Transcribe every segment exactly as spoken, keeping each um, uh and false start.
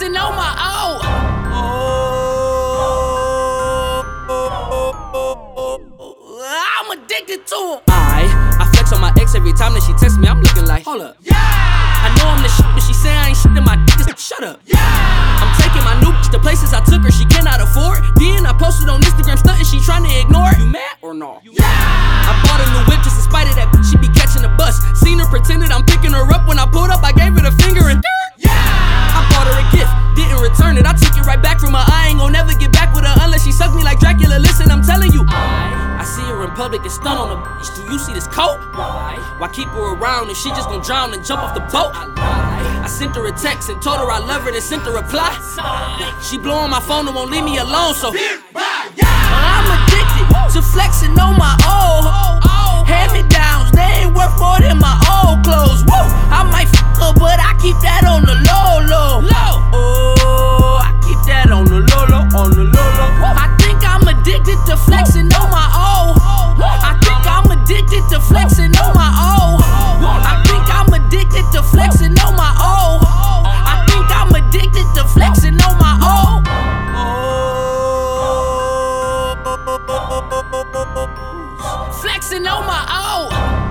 flexing on my own. I'm addicted to him. I, I flex on my ex every time that she texts me. I'm looking like, hold up. Yeah. I know I'm the shit, but she say I ain't shit in my dick. Shut up. Yeah. I'm taking my new bitch to places I took her she cannot afford. Then I posted on Instagram stunting she trying to ignore it. You mad or no? Yeah. I bought a new whip just in spite of that bitch. She be catching the bus. Seen her pretended I'm picking her up. When I pulled up, I gave her the finger and yeah. I bought her a gift, didn't return it. I took it right back from her. I ain't gon' never get back with her unless she suck me like Dracula. Listen, I'm telling you. I, I see her in public and stun on the bitch. Do you see this coat? Why? Why keep her around if she just gon' drown and jump off the boat? I, I sent her a text and told her I love her, then sent her a reply. She blowing my phone and won't leave me alone, so I'm addicted to flexing on my old. Hand-me-downs, they ain't worth more than my old clothes. Woo! I might f her, but I keep that on the low, low. Oh, I keep that on the low, low, on the low, low. I think I'm addicted to flexing on my old. I think I'm addicted to flexing on my old. I think I'm addicted to flexing on my old. I think I'm addicted to flexing on my old. Flexing on my own.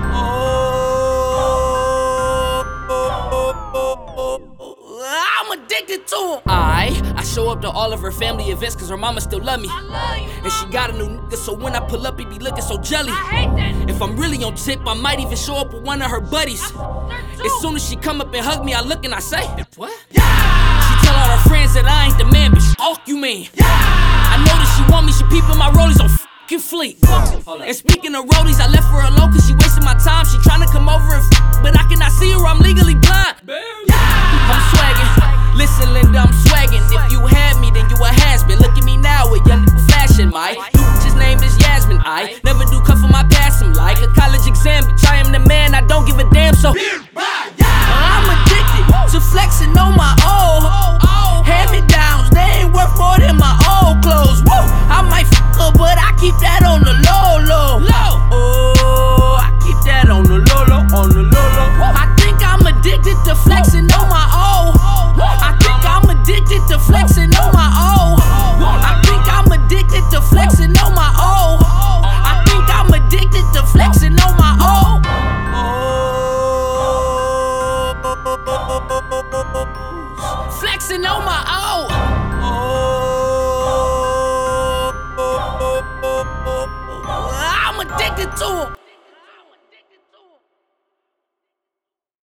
I'm addicted to him. I, I show up to all of her family events cause her mama still love me. I love you. And she got a new nigga, so when I pull up, he be looking so jelly. I hate that. If I'm really on tip, I might even show up with one of her buddies. As soon as she come up and hug me, I look and I say, what? Yeah. She tell all her friends that I ain't the man, bitch, fuck you mean. Yeah. I know that she want me, she peeping my rollies on f***ing fleek. And speaking of rollies, I left her alone cause she wasting my time. She tryna come over and f***, but I cannot see her, I'm legally blind. Yeah. I'm swagging, listen Linda, I'm swagging. If you had me, then you a has-been. Look at me now with young nigga flashing. My new bitch's name is Yasmin. I never do cut for my past, I'm like a college exam, bitch, I am the man, I don't give a damn, so I'm addicted to flexing on my old. Hand-me-downs, they ain't worth more than my old clothes. Woo! I might f her, but I keep that on the low, low. Oh, I keep that on the low, low, on the low, low. I think I'm addicted to flexing on my old. I think I'm addicted to flexing on my old. I think I'm addicted to flexing on my old. I think I'm addicted to flexing on my old. Flexing on my own. I'm addicted to him.